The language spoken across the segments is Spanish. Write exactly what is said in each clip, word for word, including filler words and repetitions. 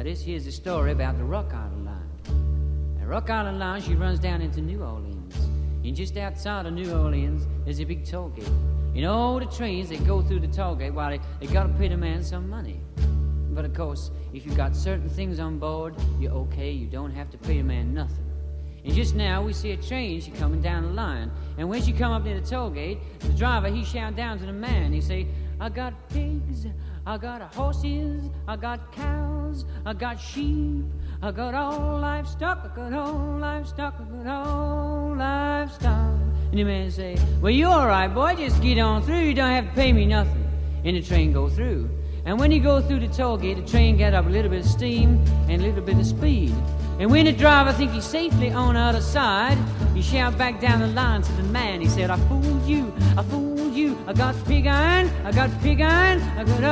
this here's a story about the Rock Island Line. The Rock Island Line, she runs down into New Orleans. And just outside of New Orleans, there's a big toll gate. And all the trains, they go through the toll gate while they, they gotta pay the man some money. But of course, if you got certain things on board, you're okay, you don't have to pay the man nothing. And just now, we see a train, she coming down the line. And when she come up near the toll gate, the driver, he shout down to the man. He say, I got pigs, I got horses, I got cows, I got sheep, I got all livestock, I got all livestock, I got all livestock. And the man say, well, you all right, boy, just get on through, you don't have to pay me nothing. And the train go through. And when he go through the toll gate, the train got up a little bit of steam and a little bit of speed. And when the driver think he's safely on the other side, he shout back down the line to the man. He said, I fooled you, I fooled you. I got pig iron, I got pig iron, I got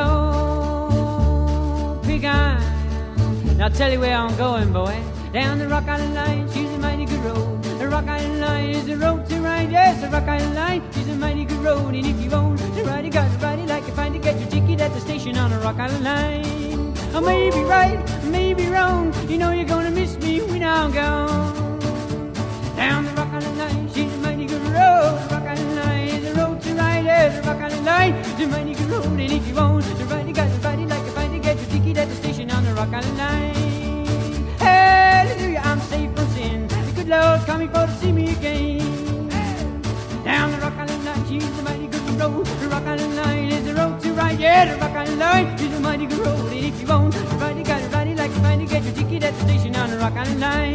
old pig iron. Now I'll tell you where I'm going, boy. Down the Rock Island Line, she's a mighty good road. The Rock Island Line is the road to ride. Yes, the Rock Island Line, she's a mighty good road. And if you own the ride, you got to ride it like you find to get your ticket at the station on the Rock Island Line. I may be right, I may be wrong. You know you're gonna miss me when I'm gone. Down the Rock Island Line, she's a mighty good road. The Rock Island Line is the road to ride. Yes, the Rock Island Line is a mighty good road. And if you own the ride, you got to ride it like you find to get your ticket at the station on the Rock Island Line. Hallelujah, I'm safe from sin. The good Lord coming for to see me again. Down the Rock Island Line, she's a mighty good road. The Rock Island Line is the road to ride. Yeah, the Rock Island Line is a mighty good road. And if you won't ride, you gotta ride it like you find to get your ticket at the station on the Rock Island Line.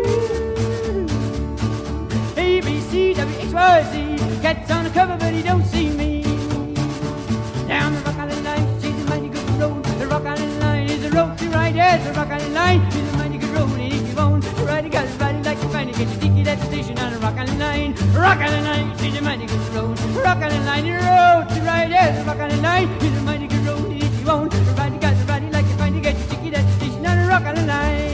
A, B, C, W, X, Y, Z. Cat's on the cover, but he don't see me. Down the Rock Island Line, she's a mighty good road. The Rock Island Line is the road to ride. Yes, the Rock Island Line is a mighty good road. And if you won't ride, you gotta ride it like you find to get your ticket at the station on the Rock Island Line. Rock Island Line, she's a mighty good road. Rock Island Line, the road to ride. Yes, the Rock Island Line is a mighty good road. And if you won't ride, you gotta ride it like you find to get your ticket at the station on the Rock Island Line.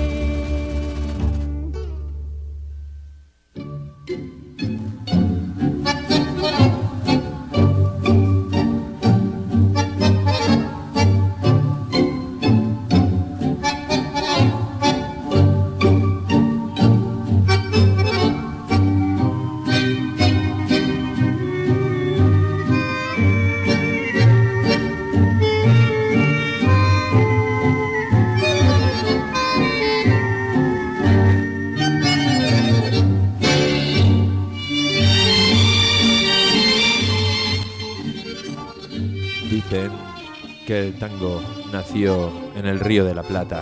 Que el tango nació en el Río de la Plata,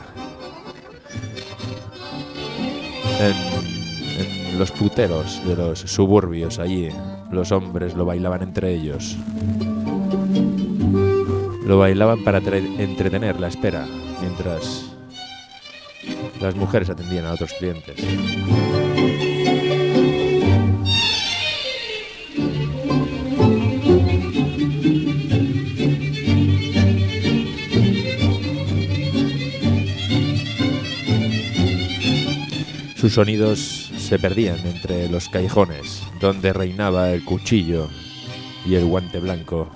en, en los puteros de los suburbios. Allí los hombres lo bailaban entre ellos, lo bailaban para entretener la espera, mientras las mujeres atendían a otros clientes. Sus sonidos se perdían entre los callejones, donde reinaba el cuchillo y el guante blanco.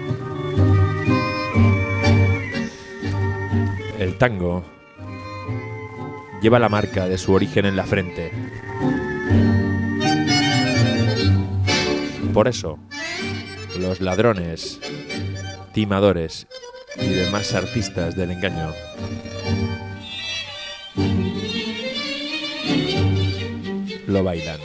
El tango lleva la marca de su origen en la frente. Por eso, los ladrones, timadores y demás artistas del engaño lo bailan.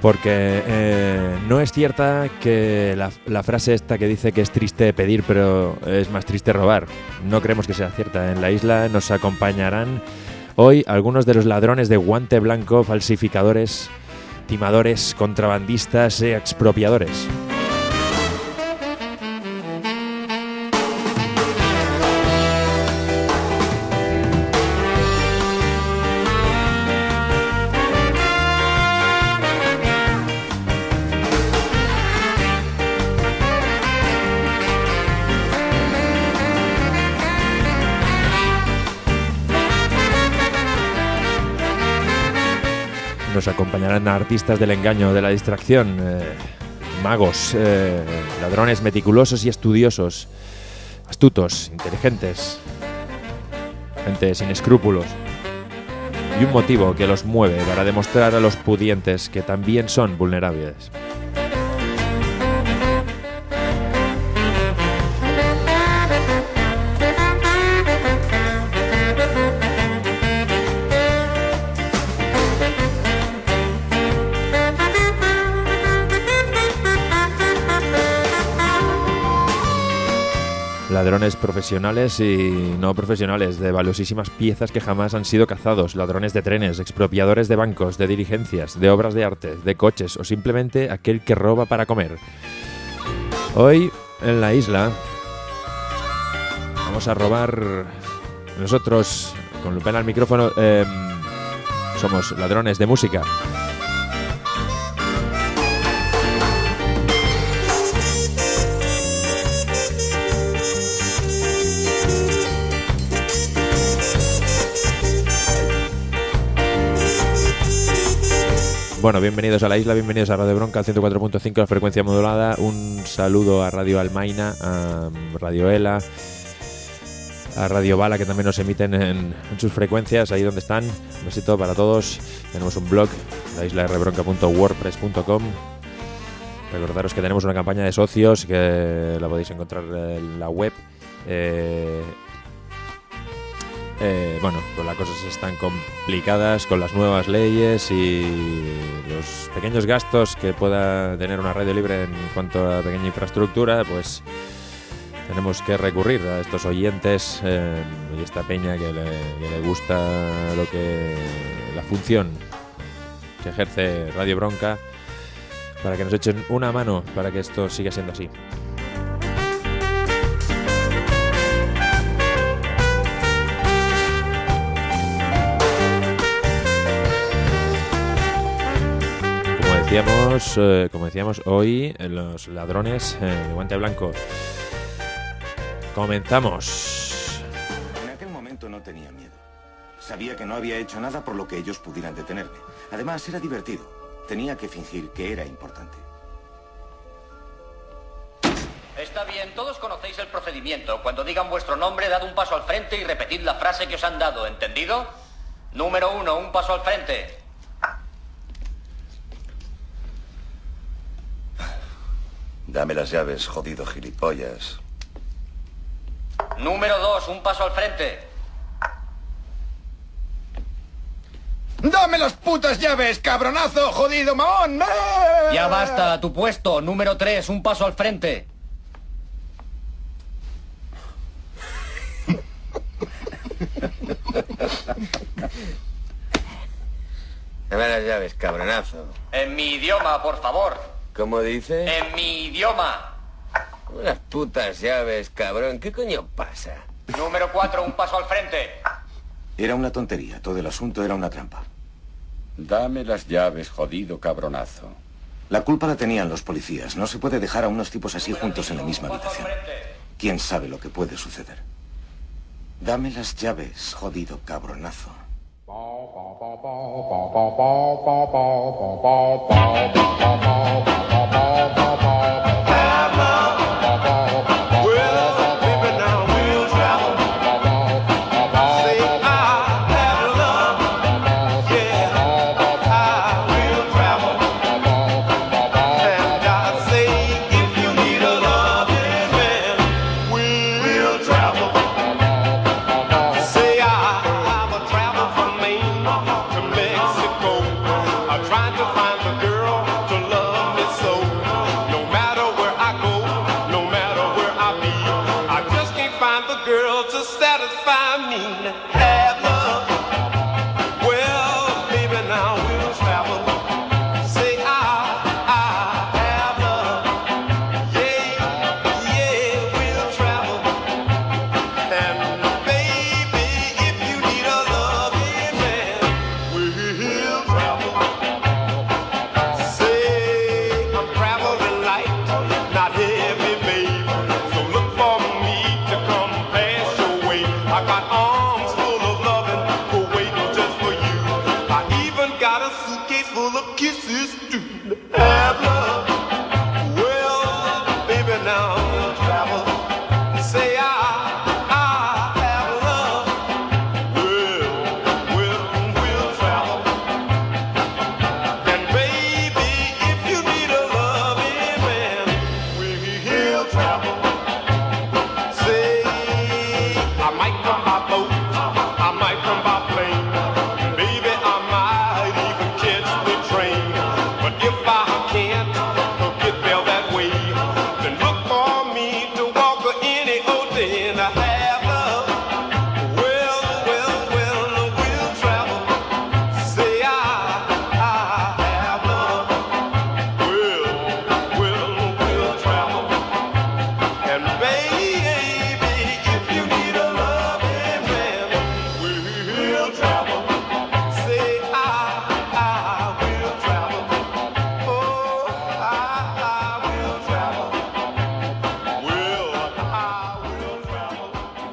Porque eh, no es cierta que la, la frase esta que dice que es triste pedir, pero es más triste robar. No creemos que sea cierta. En la isla nos acompañarán hoy algunos de los ladrones de guante blanco, falsificadores, timadores, contrabandistas e expropiadores. Nos acompañarán artistas del engaño, de la distracción, eh, magos, eh, ladrones meticulosos y estudiosos, astutos, inteligentes, gente sin escrúpulos. Y un motivo que los mueve para demostrar a los pudientes que también son vulnerables. Ladrones profesionales y no profesionales de valiosísimas piezas que jamás han sido cazados, ladrones de trenes, expropiadores de bancos, de diligencias, de obras de arte, de coches o simplemente aquel que roba para comer. Hoy en la isla vamos a robar nosotros, con Lupena al micrófono, eh, somos ladrones de música. Bueno, bienvenidos a la isla, bienvenidos a Radio Bronca, ciento cuatro punto cinco, la frecuencia modulada. Un saludo a Radio Almaina, a Radio Ela, a Radio Bala, que también nos emiten en, en sus frecuencias, ahí donde están. Un besito para todos. Tenemos un blog, la isla r bronca punto wordpress punto com. Recordaros que tenemos una campaña de socios, que la podéis encontrar en la web. Eh... Eh, bueno, pues las cosas están complicadas con las nuevas leyes y los pequeños gastos que pueda tener una radio libre en cuanto a pequeña infraestructura, pues tenemos que recurrir a estos oyentes eh, y esta peña que le, que le gusta lo que la función que ejerce Radio Bronca, para que nos echen una mano para que esto siga siendo así. Decíamos, eh, como decíamos hoy, eh, los ladrones eh, de guante blanco. Comenzamos. En aquel momento no tenía miedo. Sabía que no había hecho nada por lo que ellos pudieran detenerme. Además, era divertido. Tenía que fingir que era importante. Está bien, todos conocéis el procedimiento. Cuando digan vuestro nombre, dad un paso al frente y repetid la frase que os han dado, ¿entendido? Número uno, un paso al frente. Dame las llaves, jodido gilipollas. Número dos, un paso al frente. ¡Dame las putas llaves, cabronazo, jodido mamón! Ya basta, a tu puesto. Número tres, un paso al frente. Dame las llaves, cabronazo. En mi idioma, por favor. ¿Cómo dice? En mi idioma. Unas putas llaves, cabrón. ¿Qué coño pasa? Número cuatro, un paso al frente. Era una tontería. Todo el asunto era una trampa. Dame las llaves, jodido cabronazo. La culpa la tenían los policías. No se puede dejar a unos tipos así juntos en la misma habitación. ¿Quién sabe lo que puede suceder? Dame las llaves, jodido cabronazo. Trying to find the girl to satisfy me. Have love. Well, baby, now we'll travel. Say I, I have love. Yeah, yeah, we'll travel. And baby, if you need a loving man, we'll travel. Say I'm traveling light, not heavy, baby. So look for me to come pass your way. I got arms full of loving, for waiting just for you. I even got a suitcase full of kisses too. Have love. Well, baby, now we'll travel. Say I, I have love. Well, we'll, we'll travel. And baby, if you need a loving man, we'll travel. Say I might come by boat, I might come by plane. Baby, I might even catch the train. But if I can't get there that way, then look for me to walk any old day and I have love. Well, well, well, we'll travel. Say I, I have love. Well, well, we'll travel. And baby, if you need a loving man, we'll travel. Say I, I will travel. Oh, I, I will travel. Well, I will travel.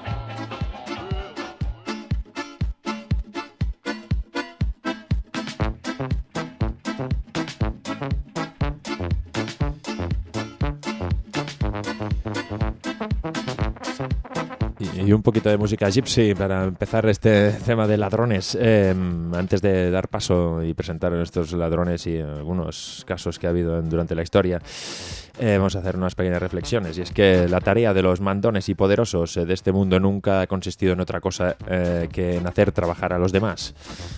Y, y un poquito de música gypsy para empezar este tema de ladrones. Eh, antes de dar paso y presentar estos ladrones y algunos casos que ha habido en- durante la historia, eh, vamos a hacer unas pequeñas reflexiones. Y es que la tarea de los mandones y poderosos eh, de este mundo nunca ha consistido en otra cosa eh, que en hacer trabajar a los demás.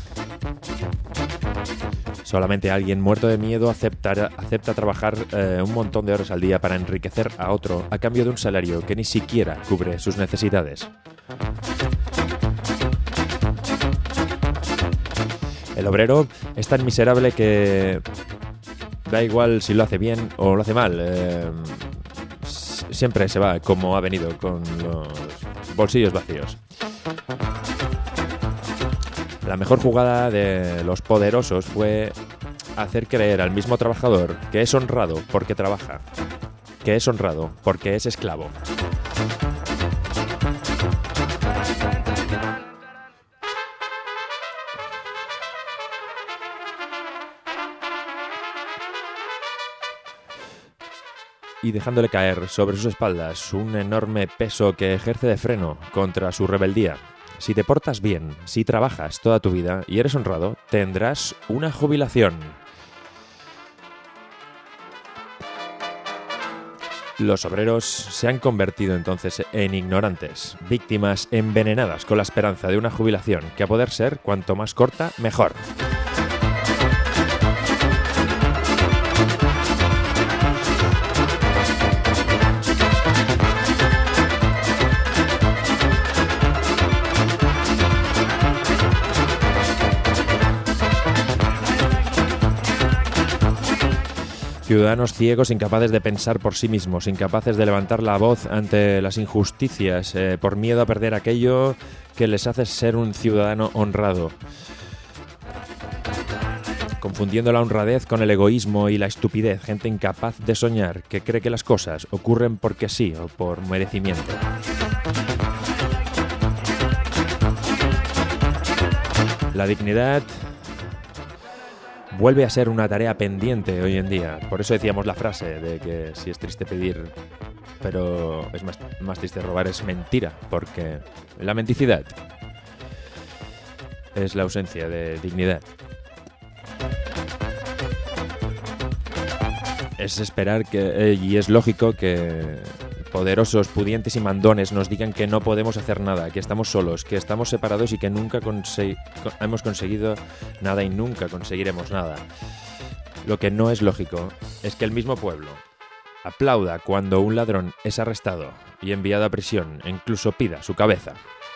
Solamente alguien muerto de miedo aceptará- acepta trabajar eh, un montón de horas al día para enriquecer a otro a cambio de un salario que ni siquiera cubre sus necesidades. El obrero es tan miserable que da igual si lo hace bien o lo hace mal. eh, s- siempre se va como ha venido, con los bolsillos vacíos. La mejor jugada de los poderosos fue hacer creer al mismo trabajador que es honrado porque trabaja, que es honrado porque es esclavo. Y dejándole caer sobre sus espaldas un enorme peso que ejerce de freno contra su rebeldía. Si te portas bien, si trabajas toda tu vida y eres honrado, tendrás una jubilación. Los obreros se han convertido entonces en ignorantes, víctimas envenenadas con la esperanza de una jubilación que a poder ser cuanto más corta, mejor. Ciudadanos ciegos, incapaces de pensar por sí mismos, incapaces de levantar la voz ante las injusticias, eh, por miedo a perder aquello que les hace ser un ciudadano honrado. Confundiendo la honradez con el egoísmo y la estupidez, gente incapaz de soñar, que cree que las cosas ocurren porque sí o por merecimiento. La dignidad vuelve a ser una tarea pendiente hoy en día. Por eso decíamos la frase de que si es triste pedir, pero es más, más triste robar, es mentira, porque la mendicidad es la ausencia de dignidad. Es esperar que, eh, y es lógico que poderosos, pudientes y mandones nos digan que no podemos hacer nada, que estamos solos, que estamos separados y que nunca conse- hemos conseguido nada y nunca conseguiremos nada. Lo que no es lógico es que el mismo pueblo aplauda cuando un ladrón es arrestado y enviado a prisión e incluso pida su cabeza.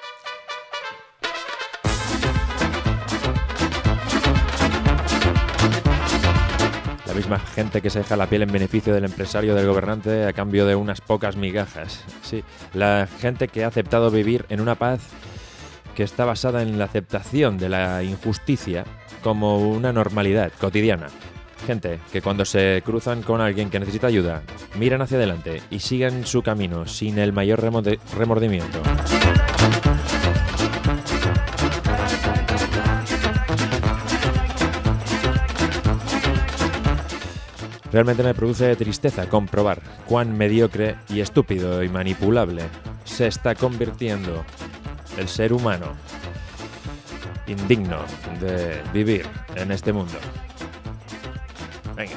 La misma gente que se deja la piel en beneficio del empresario del gobernante a cambio de unas pocas migajas. Sí, la gente que ha aceptado vivir en una paz que está basada en la aceptación de la injusticia como una normalidad cotidiana. Gente que cuando se cruzan con alguien que necesita ayuda, miran hacia adelante y sigan su camino sin el mayor remorde- remordimiento. Realmente me produce tristeza comprobar cuán mediocre y estúpido y manipulable se está convirtiendo el ser humano indigno de vivir en este mundo. Venga.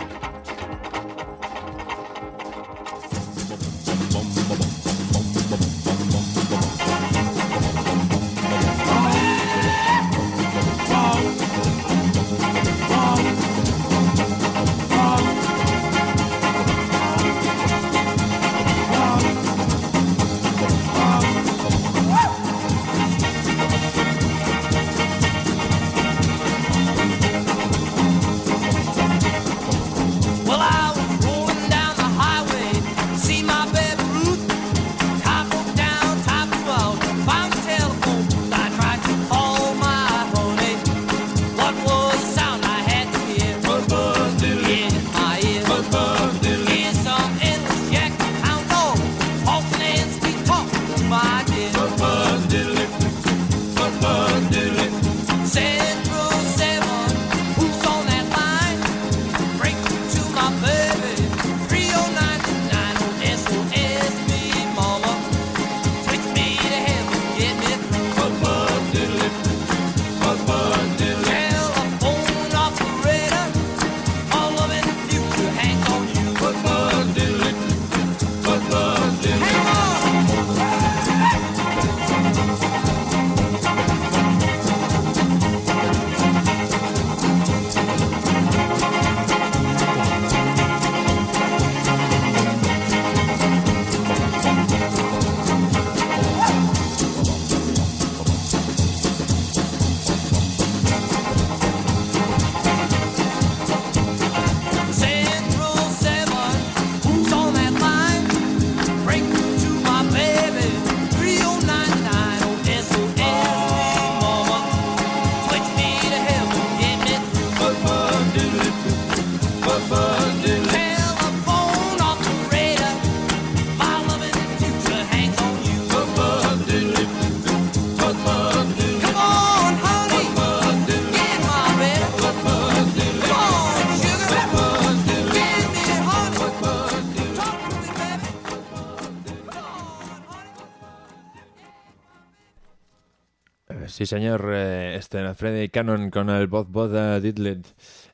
Sí, señor, eh, este Freddy Cannon con el Bob Bob Diddley.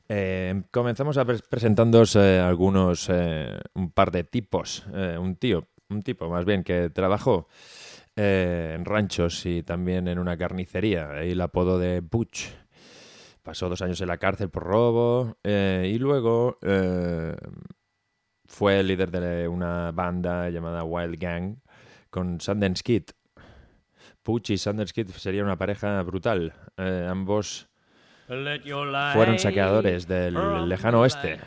Eh, comenzamos a pre- presentándoos eh, algunos, eh, un par de tipos, eh, un tío, un tipo más bien, que trabajó eh, en ranchos y también en una carnicería, y el apodo de Butch. Pasó dos años en la cárcel por robo eh, y luego eh, fue el líder de una banda llamada Wild Gang con Sundance Kid. Butch y Sundance Kid sería una pareja brutal. Eh, ambos fueron saqueadores del lejano oeste.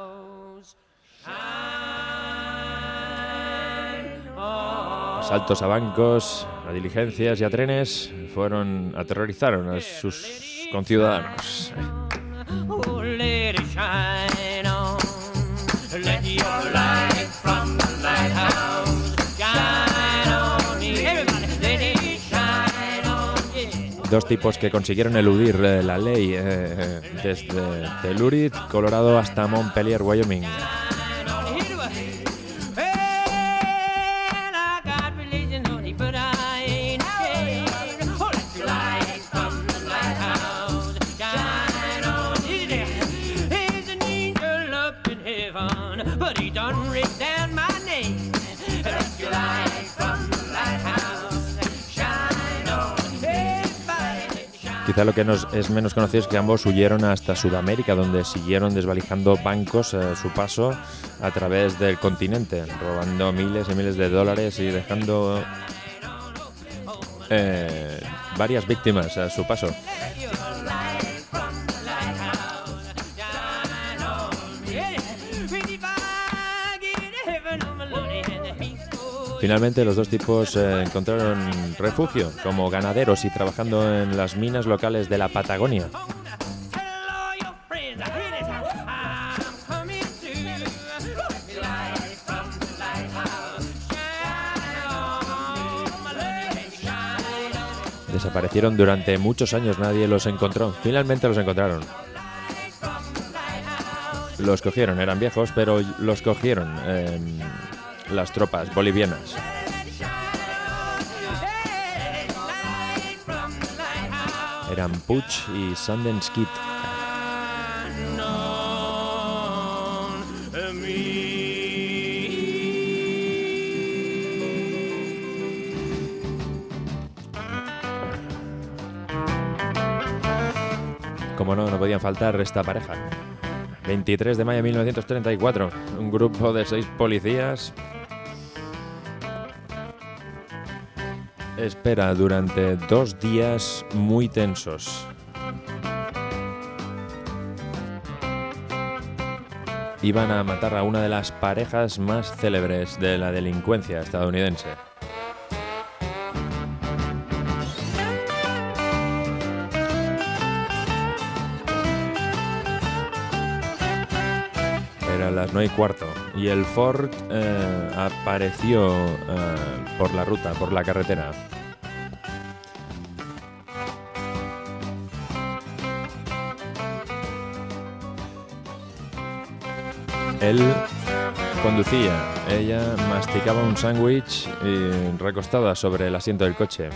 Asaltos a bancos, a diligencias y a trenes fueron aterrorizaron a sus conciudadanos. Dos tipos que consiguieron eludir eh, la ley eh, desde Telluride, Colorado, hasta Montpelier, Wyoming. Quizá lo que nos es menos conocido es que ambos huyeron hasta Sudamérica, donde siguieron desvalijando bancos a su paso a través del continente, robando miles y miles de dólares y dejando eh, varias víctimas a su paso. Finalmente los dos tipos eh, encontraron refugio como ganaderos y trabajando en las minas locales de la Patagonia. Desaparecieron durante muchos años, nadie los encontró. Finalmente los encontraron. Los cogieron, eran viejos, pero los cogieron eh, las tropas bolivianas. Eran Puch y Sundance Kid. Como no, no podían faltar esta pareja. veintitrés de mayo de mil novecientos treinta y cuatro, un grupo de seis policías espera durante dos días muy tensos. Iban a matar a una de las parejas más célebres de la delincuencia estadounidense. Eran las nueve y cuarto y el Ford eh, apareció eh, por la ruta, por la carretera. Él conducía, ella masticaba un sándwich recostada sobre el asiento del coche.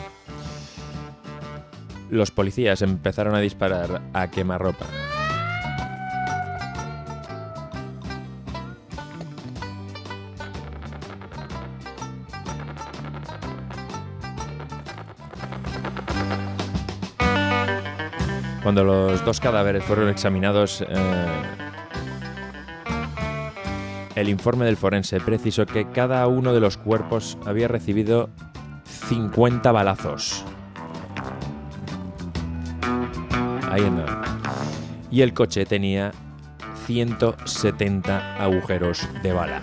Los policías empezaron a disparar a quemarropa. Cuando los dos cadáveres fueron examinados, eh, el informe del forense precisó que cada uno de los cuerpos había recibido cincuenta balazos. Ahí anda. Y el coche tenía ciento setenta agujeros de bala.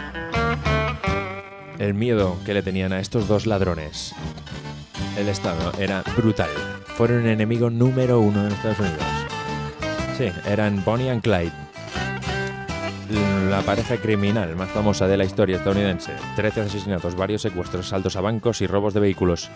El miedo que le tenían a estos dos ladrones, el estado era brutal. Fueron el enemigo número uno en Estados Unidos. Sí, eran Bonnie and Clyde, la pareja criminal más famosa de la historia estadounidense. trece asesinatos, varios secuestros, asaltos a bancos y robos de vehículos.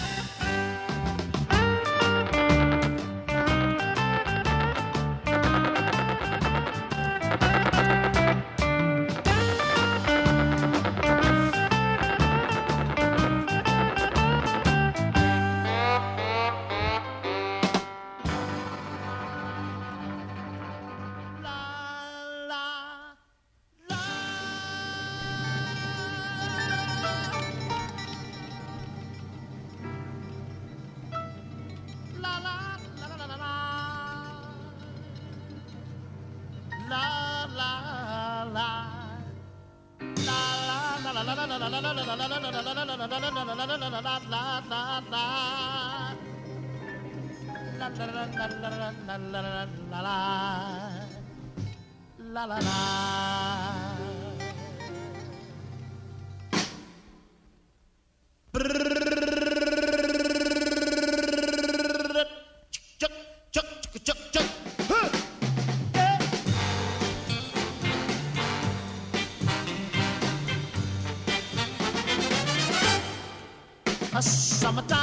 A summertime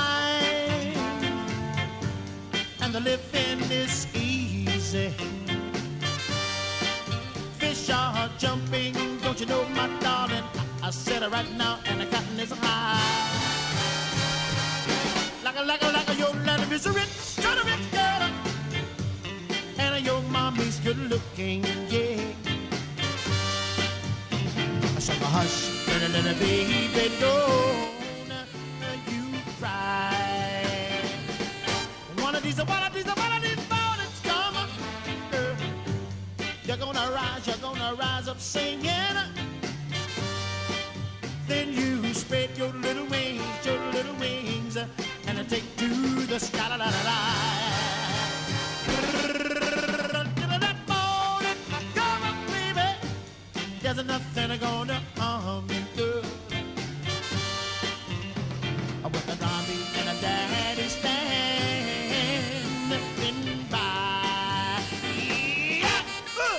and the living is easy. Fish are jumping, don't you know, my darling? I said it right now, and the cotton is high. Like a, like a, like a, your land is rich, kind of rich girl, and your mommy's good looking, yeah. I said, hush, little, little baby, don't. One of these, one of these, one of up singing. Then you spread your little wings, your little wings, and I take to the sky. La, la, la, la. That morning, come on, baby. There's nothing gonna harm you, girl. With a zombie and a daddy standing by. Yeah. Uh.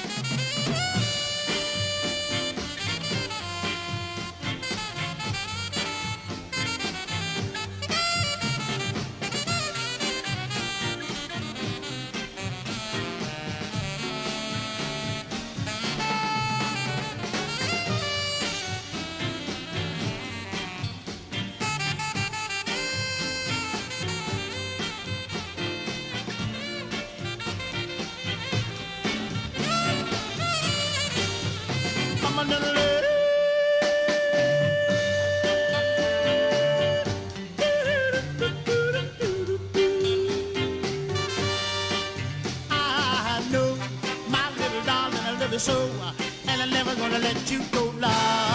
I know, my little darling, I love you so, and I'm never gonna let you go, love.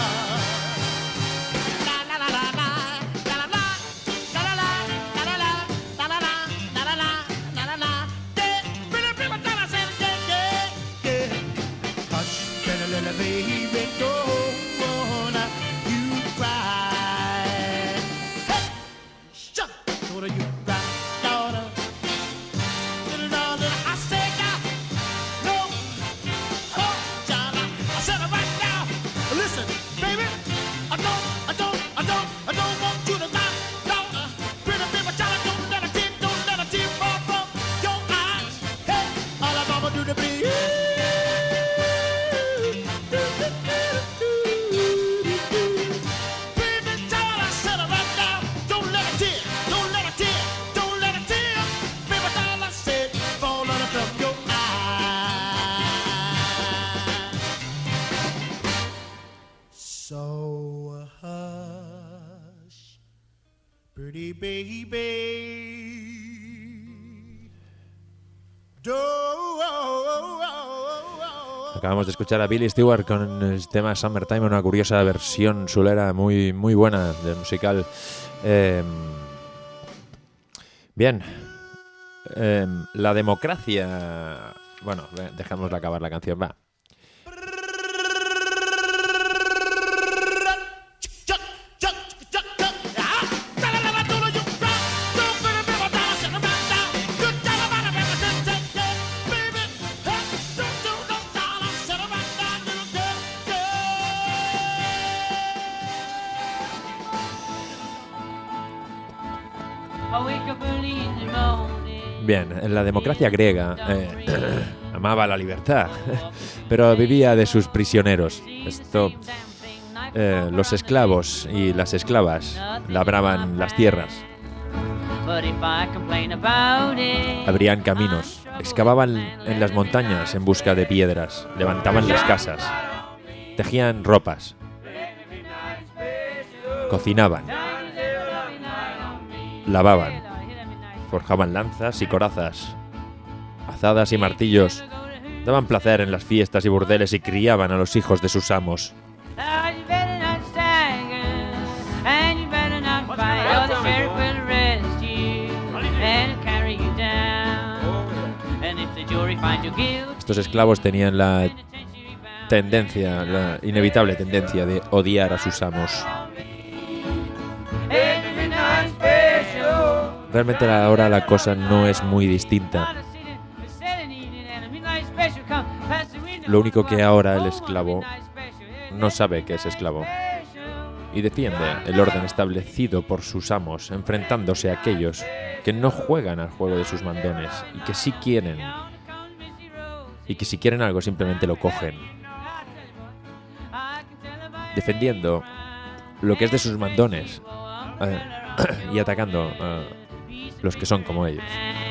La la la la la, la la la, la la la, la la la, la la la, la la la, la la la. Yeah, pretty people tell us everything, yeah, yeah. Hush, little little baby, don't wanna you cry. Hey, shut, daughter, you cry, daughter. Little darling, I say now, no, oh, John, I said it right now. Listen, baby, I don't, I don't, I don't, I don't want you to lie, no. Uh, pretty people, child, don't let a tear, don't let a tear fall from your eyes. Hey, all I'm gonna do to be. Baby, child, I said it right now. Don't let a tear, don't let a tear, don't let a tear. Baby, child, I said, fall on from your eyes. So hush, pretty baby, don't. Acabamos de escuchar a Billy Stewart con el tema Summertime, una curiosa versión sulera muy, muy buena del musical. Eh, bien, eh, la democracia... Bueno, dejamos de acabar la canción, va. Bien, en la democracia griega eh, amaba la libertad, pero vivía de sus prisioneros. Esto, eh, los esclavos y las esclavas labraban las tierras, abrían caminos, excavaban en las montañas en busca de piedras, levantaban las casas, tejían ropas, cocinaban, lavaban, forjaban lanzas y corazas, azadas y martillos, daban placer en las fiestas y burdeles y criaban a los hijos de sus amos. Estos esclavos tenían la tendencia, la inevitable tendencia de odiar a sus amos. Realmente ahora la cosa no es muy distinta. Lo único que ahora el esclavo no sabe que es esclavo y defiende el orden establecido por sus amos, enfrentándose a aquellos que no juegan al juego de sus mandones y que sí quieren y que si quieren algo simplemente lo cogen, defendiendo lo que es de sus mandones eh, y atacando a los que son como ellos.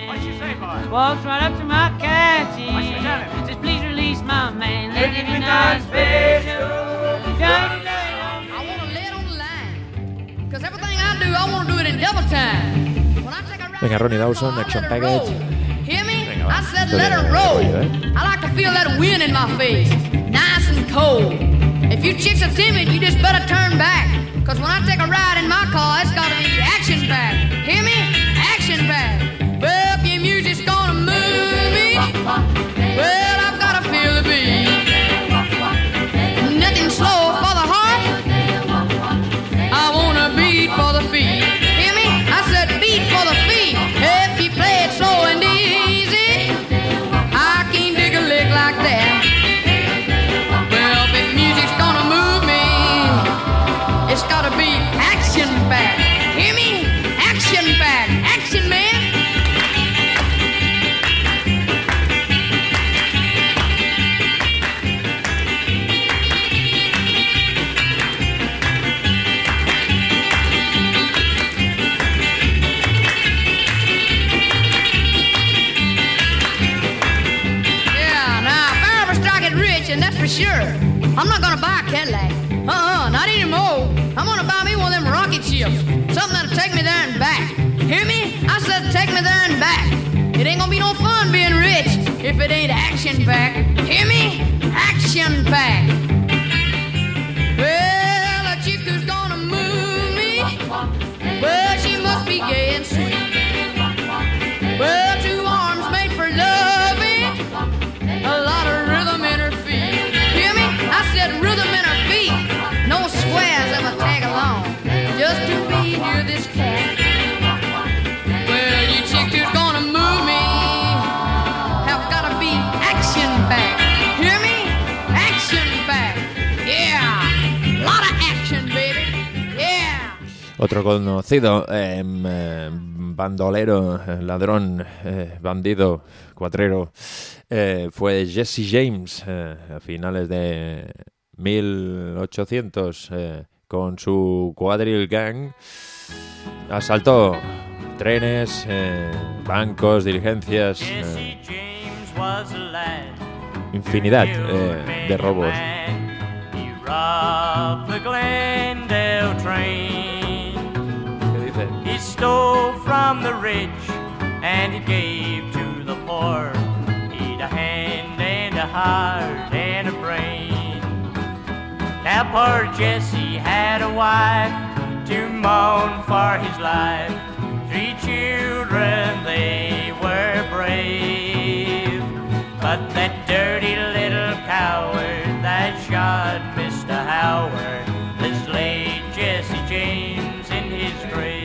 Venga, Ronnie Dawson, Action Package. Venga, va. I said let her roll. I like to feel that wind in my face. Nice and told. If you chicks are timid, you just better turn back. Cause when I take a ride in my car, it's gotta be action-packed. Hear me? Action-packed. Well, if your music's gonna move me, well, I've gotta feel the beat. Nothing slow for the heart. I want a beat for the feet. Hear me? I said beat for the feet. If you play it slow and easy, I can't dig a lick like that. Well, if music's gonna move me, it's gotta be action-packed. Hear me? Action-packed. Action, man. That's for sure. I'm not gonna buy a Cadillac. Uh-uh, not anymore. I'm gonna buy me one of them rocket ships. Something that'll take me there and back. Hear me? I said take me there and back. It ain't gonna be no fun being rich if it ain't action-packed. Hear me? Action-packed. Well, a chick who's gonna move me, well, she must be gay and sweet. Well, two arms made for loving, a lot of rhythm in her feet. Hear me? I said rhythm in her feet. No squares ever tag along. Just to be near this cat. Well, you chicks who's gonna move me have gotta be action-packed. Hear me? Action-packed. Yeah. Lot of action, baby. Yeah. Otro conocido eh, eh, bandolero, eh, ladrón, eh, bandido, cuatrero, eh, fue Jesse James eh, a finales de mil ochocientos eh, con su Quadrille Gang. Asaltó trenes, eh, bancos, diligencias, eh, infinidad eh, de robos. He stole from the rich and he gave to the poor. He'd a hand and a heart and a brain. Now poor Jesse had a wife to mourn for his life. Three children, they were brave. But that dirty little coward that shot Mister Howard has laid Jesse James in his grave.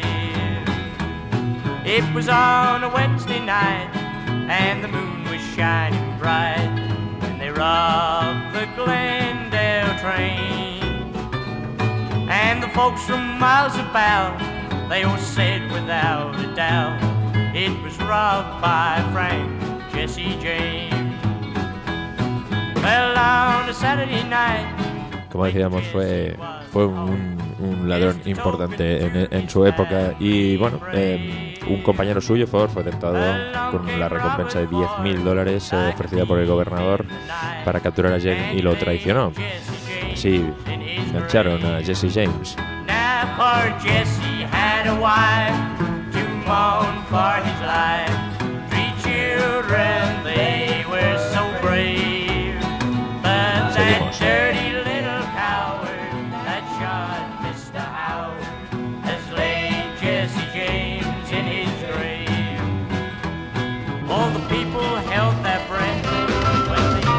It was on a Wednesday night, and the moon was shining bright, when they robbed the Glendale train. And the folks from miles about, they all said without a doubt, it was robbed by Frank Jesse James. Well, on a Saturday night, como decíamos, fue, fue un, un ladrón importante en, en su época. Y bueno, eh, un compañero suyo fue, fue tentado con la recompensa de diez mil dólares eh, ofrecida por el gobernador para capturar a James, y lo traicionó. Así engancharon a Jesse James. Now poor Jesse had a wife to mourn for his life. Three children, they were so brave. But that dirty little coward that shot Mister Howard has laid Jesse James in his grave. All the people held their breath when they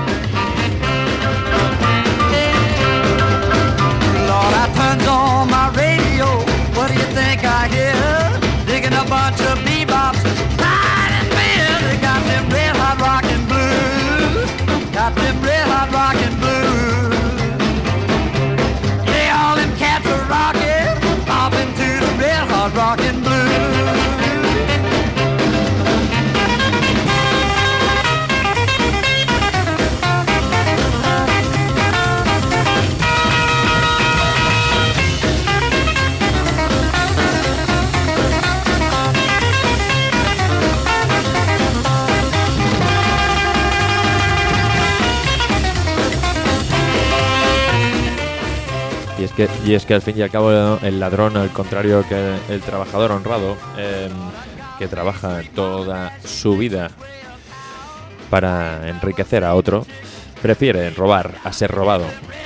Lord, I turned on my radio. What do you think I hear? Digging a bunch of bebops. Right and bend. They got them red hot rockin' blues. Got them red hot rockin' blues. Yeah, all them cats are rockin'. Bopping to the red hot rockin' blues. Y es que, y es que al fin y al cabo el ladrón, al contrario que el trabajador honrado, eh, que trabaja toda su vida para enriquecer a otro, prefiere robar a ser robado.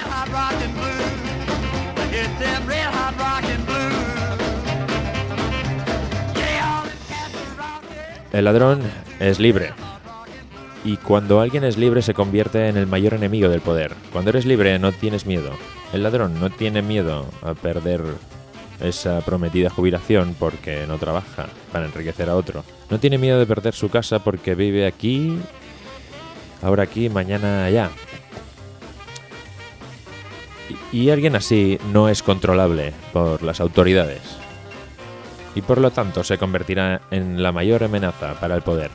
El ladrón es libre. Y cuando alguien es libre se convierte en el mayor enemigo del poder. Cuando eres libre no tienes miedo. El ladrón no tiene miedo a perder esa prometida jubilación porque no trabaja para enriquecer a otro. No tiene miedo de perder su casa porque vive aquí, ahora aquí, mañana allá. Y, y alguien así no es controlable por las autoridades. Y por lo tanto se convertirá en la mayor amenaza para el poder.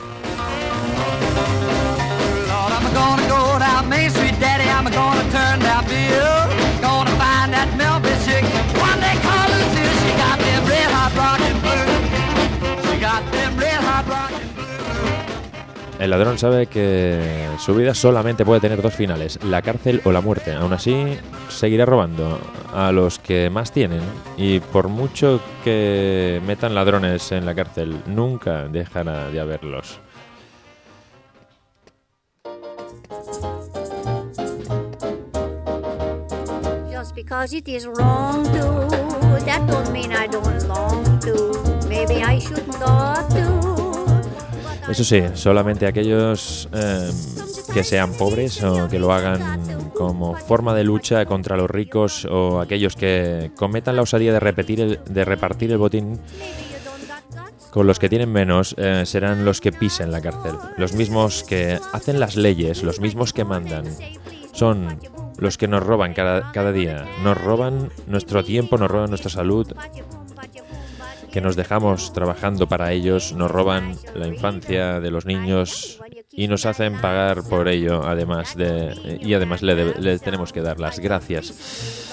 El ladrón sabe que su vida solamente puede tener dos finales, la cárcel o la muerte. Aún así, seguirá robando a los que más tienen. Y por mucho que metan ladrones en la cárcel, nunca dejará de haberlos. Just because it is wrong to, that don't mean I don't long to. Maybe I shouldn't ought to. Eso sí, solamente aquellos eh, que sean pobres o que lo hagan como forma de lucha contra los ricos, o aquellos que cometan la osadía de, repetir el, de repartir el botín con los que tienen menos, eh, serán los que pisen la cárcel. Los mismos que hacen las leyes, los mismos que mandan, son los que nos roban cada, cada día. Nos roban nuestro tiempo, nos roban nuestra salud, que nos dejamos trabajando para ellos, nos roban la infancia de los niños y nos hacen pagar por ello, además de y además le, de, le tenemos que dar las gracias.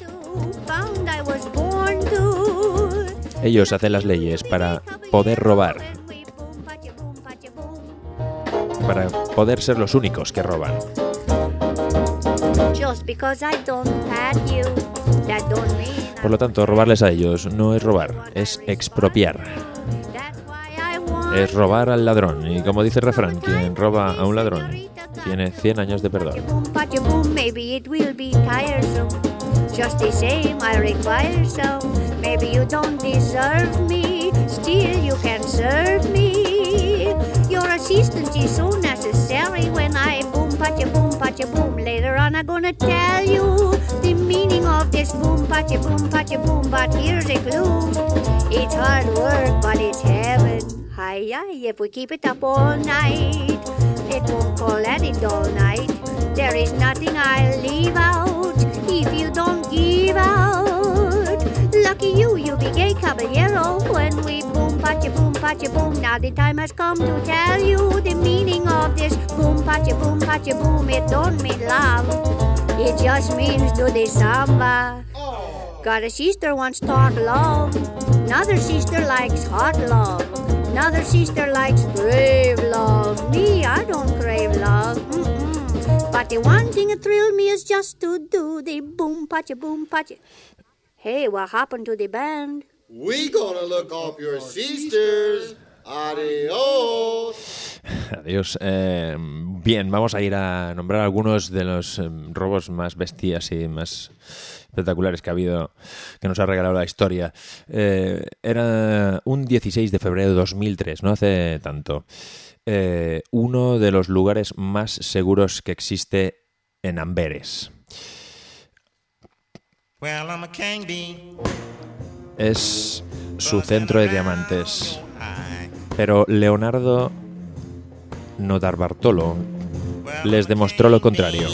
Ellos hacen las leyes para poder robar, para poder ser los únicos que roban. Por lo tanto, robarles a ellos no es robar, es expropiar. Es robar al ladrón. Y como dice el refrán, quien roba a un ladrón tiene cien años de perdón. Just the same, I require some. Maybe you don't deserve me, still you can serve me. Your assistance is so necessary when I boom, patcha, boom, patcha, boom. Later on I'm gonna tell you the meaning of this boom, patcha, boom, patcha, boom. But here's a clue, it's hard work, but it's heaven. Hi, hi, if we keep it up all night, it won't call at it all night. There is nothing I'll leave out if you don't give out. Lucky you, you be gay caballero when we boom, patcha, boom, patcha, boom. Now the time has come to tell you the meaning of this boom, patcha, boom, patcha, boom. It don't mean love, it just means do the samba. Got a sister wants taught love, another sister likes hot love, another sister likes brave love. Me, I don't crave love. Mm-mm. But the one thing that thrills me is just to do the boom, patcha, boom, patcha. Hey, what happened to the band? We gonna look off your sisters. Adiós. Adiós. Eh, bien, vamos a ir a nombrar algunos de los eh, robos más bestias y más espectaculares que ha habido, que nos ha regalado la historia. Eh, era un dieciséis de febrero de dos mil tres, no hace tanto. Eh, uno de los lugares más seguros que existe en Amberes. Es su centro de diamantes. Pero Leonardo Notarbartolo les demostró lo contrario.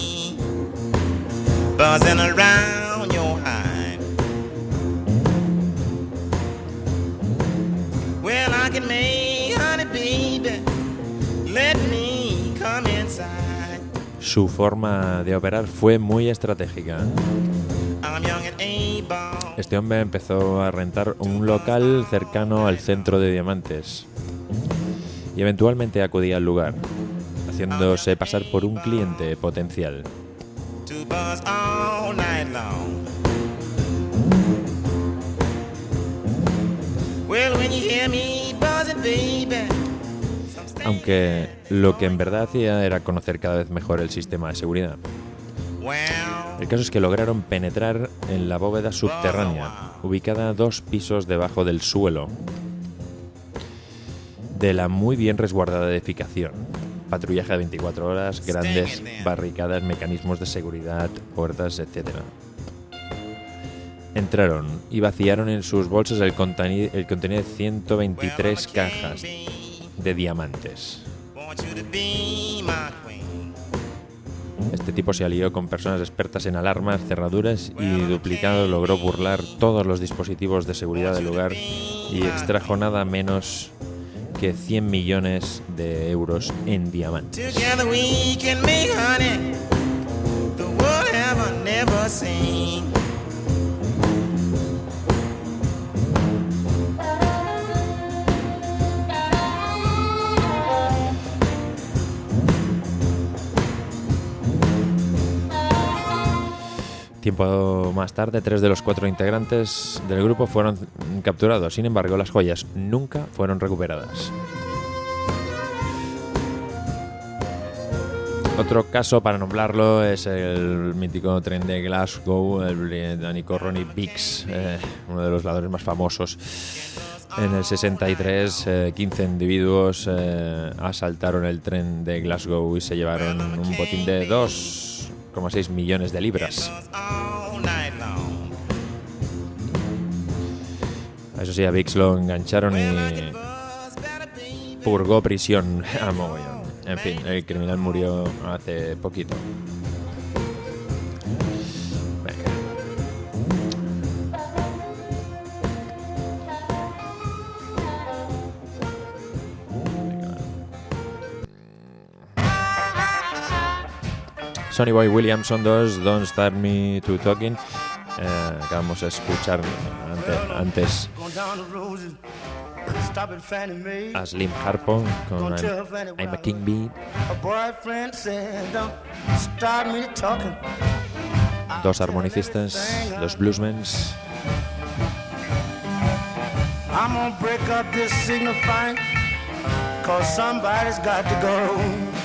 Su forma de operar fue muy estratégica. Este hombre empezó a rentar un local cercano al centro de diamantes y eventualmente acudía al lugar, haciéndose pasar por un cliente potencial. aunque lo que en verdad hacía era conocer cada vez mejor el sistema de seguridad. El caso es que lograron penetrar en la bóveda subterránea, ubicada dos pisos debajo del suelo de la muy bien resguardada edificación. Patrullaje de veinticuatro horas, grandes barricadas, mecanismos de seguridad, puertas, etcétera. Entraron y vaciaron en sus bolsas el, conteni- el contenido de ciento veintitrés cajas de diamantes. Este tipo se alió con personas expertas en alarmas, cerraduras y duplicado logró burlar todos los dispositivos de seguridad del lugar y extrajo nada menos que cien millones de euros en diamantes. Together we can make honey the world have never seen. Tiempo más tarde, tres de los cuatro integrantes del grupo fueron capturados. Sin embargo, las joyas nunca fueron recuperadas. Otro caso, para nombrarlo, es el mítico tren de Glasgow, el británico Ronnie Biggs, eh, uno de los ladrones más famosos. En el sesenta y tres, eh, quince individuos eh, asaltaron el tren de Glasgow y se llevaron un botín de dos coma seis millones de libras. Eso sí, a Biggs lo engancharon y purgó prisión a mogollón. En fin, el criminal murió hace poquito. Venga. Sonny Boy Williamson dos, Don't Start Me to Talking. Eh, acabamos de escuchar ante, antes a Slim Harpo con I'm, I'm a King Bee. Dos armonicistas, los bluesmens. I'm gonna break up this signifying, cause somebody's got to go.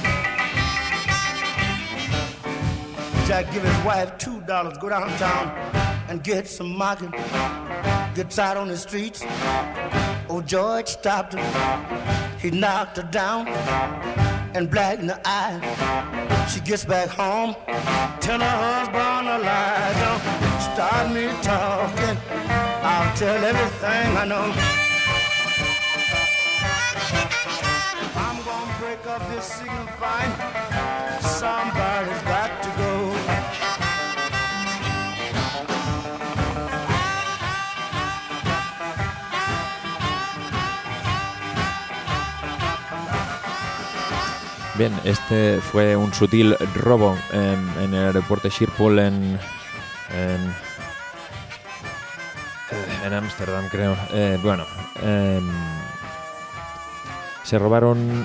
Jack give his wife two dollars, go downtown and get some market. Gets out on the streets. Oh, George stopped her. He knocked her down and black in the eye. She gets back home, tell her husband a lie. Don't start me talking, I'll tell everything I know. I'm gonna break up this signifying, somebody's got to go. Bien, este fue un sutil robo en, en el aeropuerto de Schiphol en en en Ámsterdam, creo. Eh, bueno, eh, se robaron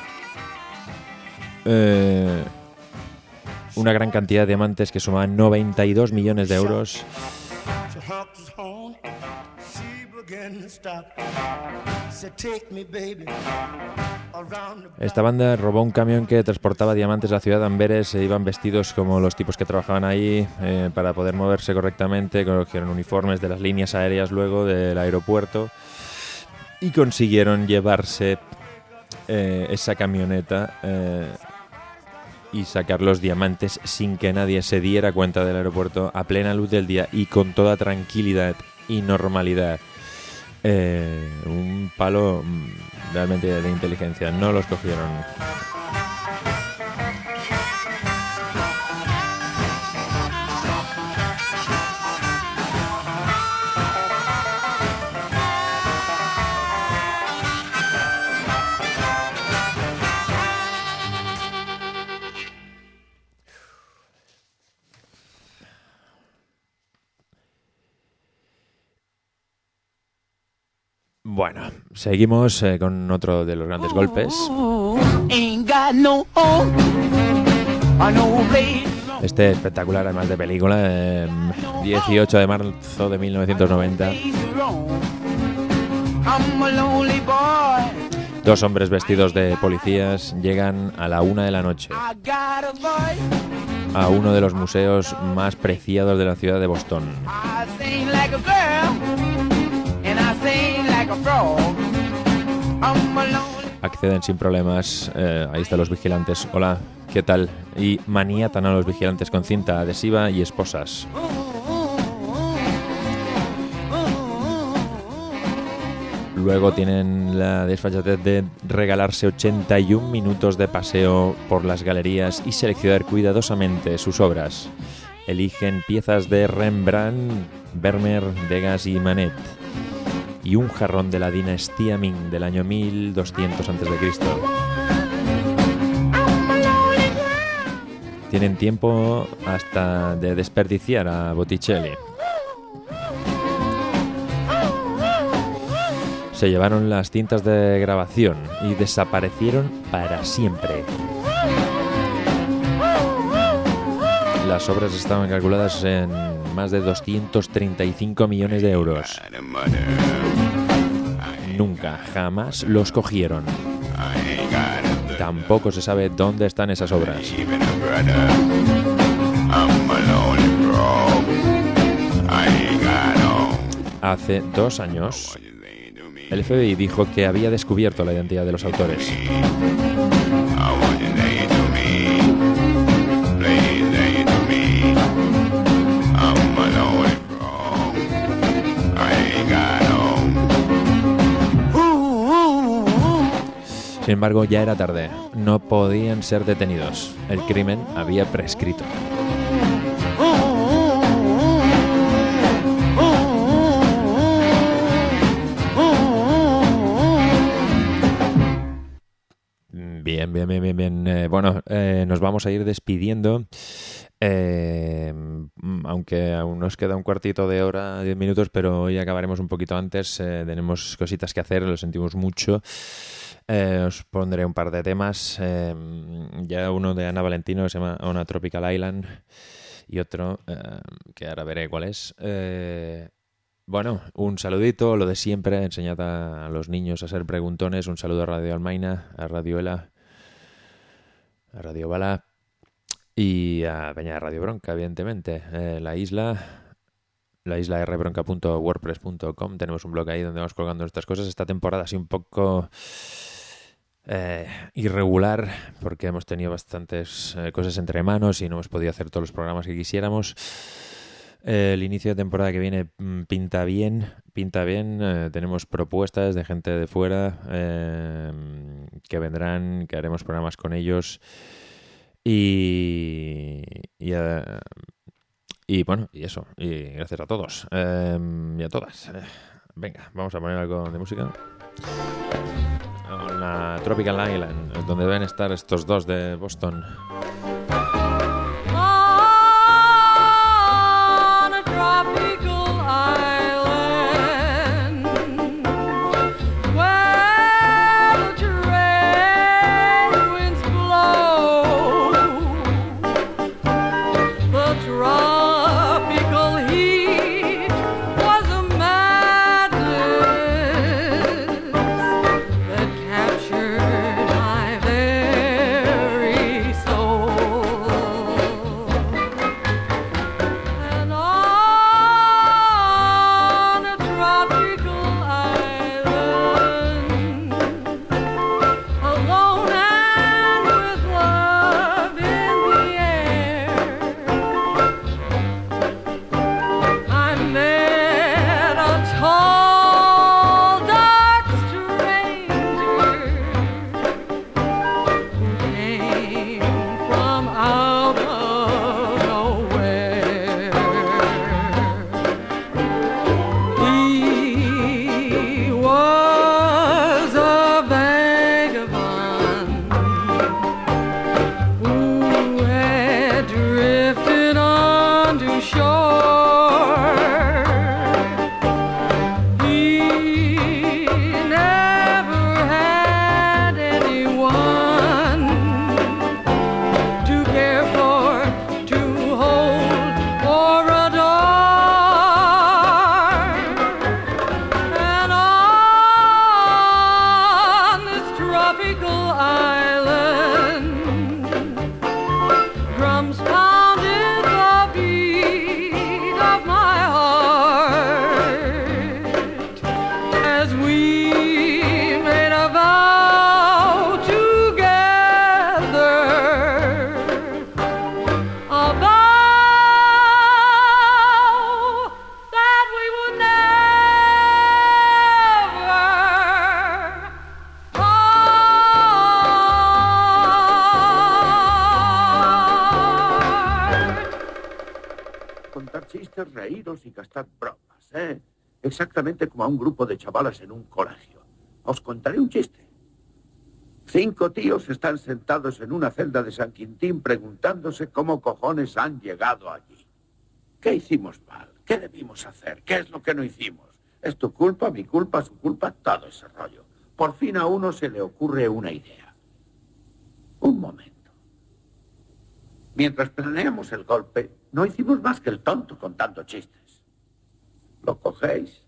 eh, una gran cantidad de diamantes que sumaban noventa y dos millones de euros. Esta banda robó un camión que transportaba diamantes a la ciudad de Amberes. Se iban vestidos como los tipos que trabajaban ahí eh, para poder moverse correctamente. Cogieron uniformes de las líneas aéreas luego del aeropuerto y consiguieron llevarse eh, esa camioneta eh, y sacar los diamantes sin que nadie se diera cuenta del aeropuerto, a plena luz del día y con toda tranquilidad y normalidad. Eh, un palo realmente de inteligencia. No los cogieron. Bueno, seguimos eh, con otro de los grandes golpes. Este espectacular, además de película, eh, dieciocho de marzo de mil novecientos noventa. Dos hombres vestidos de policías llegan a la una de la noche a uno de los museos más preciados de la ciudad de Boston. Acceden sin problemas. Eh, ahí están los vigilantes. Hola, ¿qué tal? Y maniatan a los vigilantes con cinta adhesiva y esposas. Luego tienen la desfachatez de regalarse ochenta y un minutos de paseo por las galerías y seleccionar cuidadosamente sus obras. Eligen piezas de Rembrandt, Vermeer, Degas y Manet y un jarrón de la dinastía Ming del año mil doscientos antes de Cristo. Tienen tiempo hasta de desperdiciar a Botticelli. Se llevaron las cintas de grabación y desaparecieron para siempre. Las obras estaban calculadas en más de doscientos treinta y cinco millones de euros. Nunca, jamás los cogieron. Tampoco se sabe dónde están esas obras. Hace dos años, el F B I dijo que había descubierto la identidad de los autores. Sin embargo, ya era tarde. No podían ser detenidos. El crimen había prescrito. Bien, bien, bien, bien, bien. Eh, bueno, eh, nos vamos a ir despidiendo. Eh, aunque aún nos queda un cuartito de hora, diez minutos, pero hoy acabaremos un poquito antes. Eh, tenemos cositas que hacer, lo sentimos mucho. Eh, os pondré un par de temas. Eh, ya uno de Ana Valentino que se llama On a Tropical Island y otro eh, que ahora veré cuál es. Eh, bueno, un saludito, lo de siempre. Enseñad a, a los niños a ser preguntones. Un saludo a Radio Almaina, a Radio Ela, a Radio Bala y a Peña de Radio Bronca, evidentemente. Eh, la isla... La isla r bronca punto wordpress punto com. Tenemos un blog ahí donde vamos colgando nuestras cosas. Esta temporada así un poco eh, irregular porque hemos tenido bastantes eh, cosas entre manos y no hemos podido hacer todos los programas que quisiéramos. Eh, el inicio de temporada que viene mm, pinta bien, pinta bien. Eh, tenemos propuestas de gente de fuera eh, que vendrán, que haremos programas con ellos y... y uh, Y bueno, y eso. Y gracias a todos. Eh, y a todas. Eh, venga, vamos a poner algo de música. La Tropical Island, donde deben estar estos dos de Boston. On a tropical island where the trade winds blow, the tropical heat was a madness that captured my very soul. Yes, we made a vow together, a vow that we would never part. Contar chistes, reíros y gastar bromas, ¿eh? Exactamente como a un grupo de chavalas en un colegio. Os contaré un chiste. Cinco tíos están sentados en una celda de San Quintín preguntándose cómo cojones han llegado allí. ¿Qué hicimos mal? ¿Qué debimos hacer? ¿Qué es lo que no hicimos? ¿Es tu culpa, mi culpa, su culpa? Todo ese rollo. Por fin a uno se le ocurre una idea. Un momento. Mientras planeamos el golpe, no hicimos más que el tonto contando chistes. ¿Lo cogéis?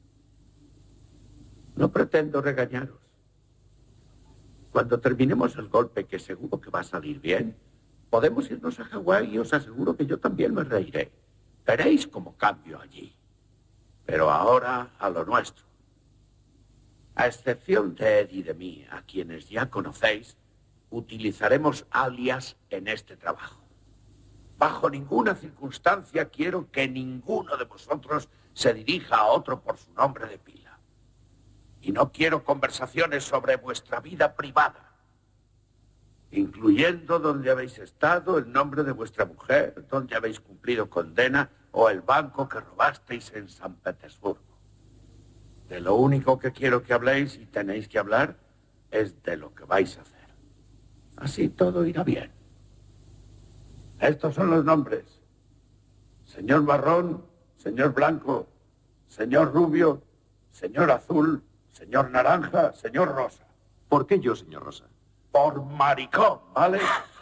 No pretendo regañaros. Cuando terminemos el golpe, que seguro que va a salir bien, podemos irnos a Hawái y os aseguro que yo también me reiré. Veréis cómo cambio allí. Pero ahora a lo nuestro. A excepción de Ed y de mí, a quienes ya conocéis, utilizaremos alias en este trabajo. Bajo ninguna circunstancia quiero que ninguno de vosotros se dirija a otro por su nombre de pila. Y no quiero conversaciones sobre vuestra vida privada, incluyendo dónde habéis estado, el nombre de vuestra mujer, dónde habéis cumplido condena o el banco que robasteis en San Petersburgo. De lo único que quiero que habléis y tenéis que hablar es de lo que vais a hacer. Así todo irá bien. Estos son los nombres. Señor Marrón, señor Blanco, señor Rubio, señor Azul, señor Naranja, señor Rosa. ¿Por qué yo, señor Rosa? Por maricón, ¿vale?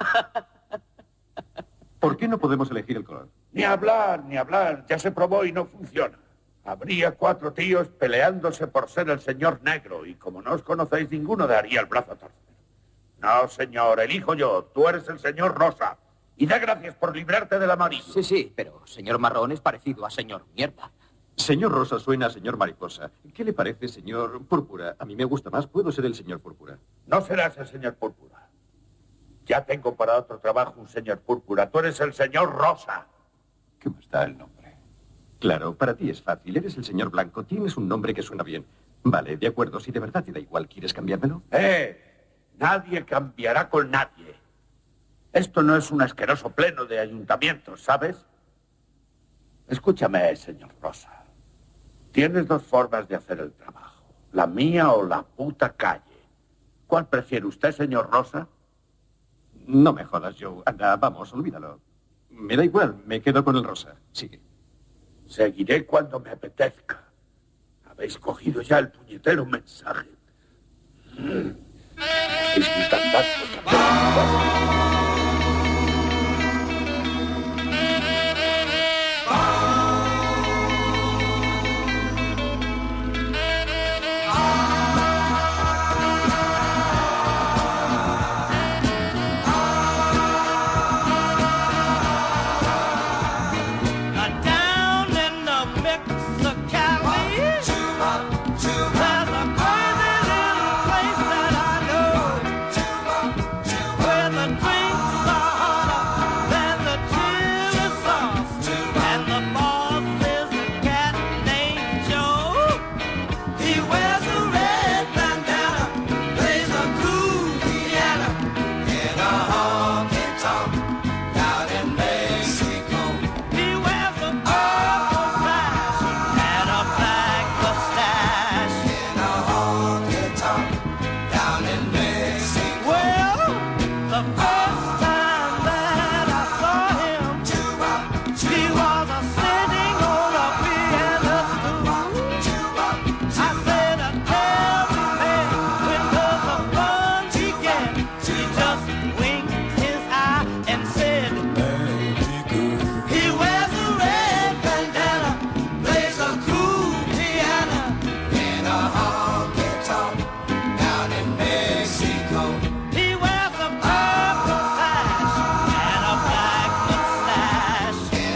¿Por qué no podemos elegir el color? Ni hablar, ni hablar. Ya se probó y no funciona. Habría cuatro tíos peleándose por ser el señor negro y como no os conocéis, ninguno daría el brazo a torcer. No, señor, elijo yo. Tú eres el señor Rosa. Y da gracias por librarte del amarillo. Sí, sí, pero señor Marrón es parecido a señor Mierda. Señor Rosa suena a señor Mariposa. ¿Qué le parece, señor Púrpura? A mí me gusta más. Puedo ser el señor Púrpura. No serás el señor Púrpura. Ya tengo para otro trabajo un señor Púrpura. Tú eres el señor Rosa. ¿Qué más da el nombre? Claro, para ti es fácil. Eres el señor Blanco. Tienes un nombre que suena bien. Vale, de acuerdo. Si de verdad te da igual, ¿quieres cambiármelo? ¡Eh! Nadie cambiará con nadie. Esto no es un asqueroso pleno de ayuntamientos, ¿sabes? Escúchame, señor Rosa. Tienes dos formas de hacer el trabajo. La mía o la puta calle. ¿Cuál prefiere usted, señor Rosa? No me jodas, Joe. Anda, vamos, olvídalo. Me da igual, me quedo con el Rosa. Sigue. Seguiré cuando me apetezca. Habéis cogido ya el puñetero mensaje. Es un tandazo también.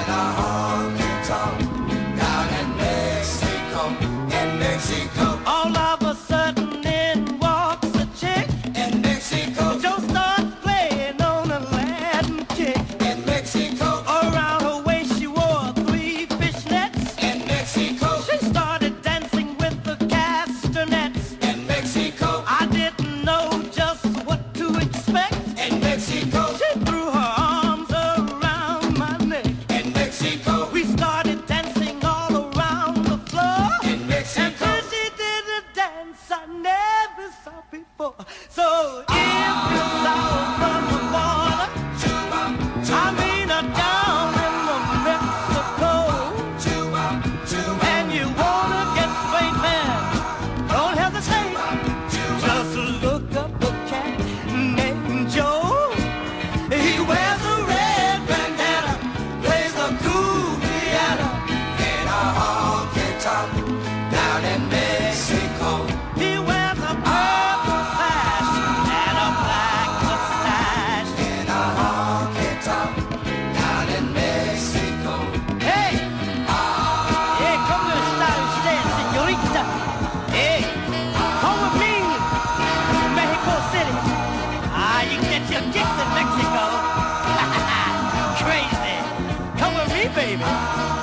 All baby.